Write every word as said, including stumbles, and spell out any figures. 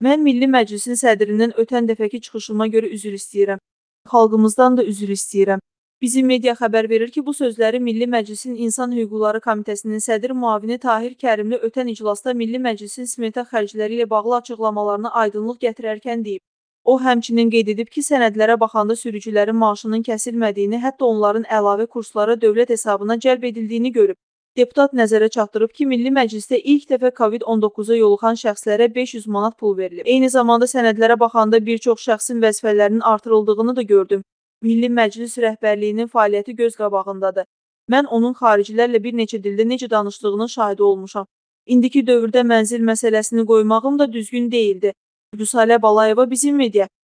Mən Milli Məclisin sədrindən ötən dəfəki çıxışıma görə üzr istəyirəm. Xalqımızdan da üzr istəyirəm. Bizim media xəbər verir ki, bu sözləri Milli Məclisin İnsan Hüquqları Komitəsinin sədr müavini Tahir Kərimli ötən iclasda Milli Məclisin smeta xərcləri ilə bağlı açıqlamalarına aydınlıq gətirərkən deyib. O, həmçinin qeyd edib ki, sənədlərə baxanda sürücülərin maaşının kəsilmədiyini, hətta onların əlavə kurslara dövlət hesabına cəlb edildiyini görüb. Deputat nəzərə çatdırıb ki, Milli Məclisdə ilk dəfə COVID on doqquza yoluxan şəxslərə beş yüz manat pul verilib. Eyni zamanda sənədlərə baxanda bir çox şəxsin vəzifələrinin artırıldığını da gördüm. Milli Məclis rəhbərliyinin fəaliyyəti göz qabağındadır. Mən onun xaricilərlə bir neçə dildə necə danışdığının şahidi olmuşam. İndiki dövrdə mənzil məsələsini qoymağım da düzgün deyildi. Rüsalə Balayeva, Bizim Media.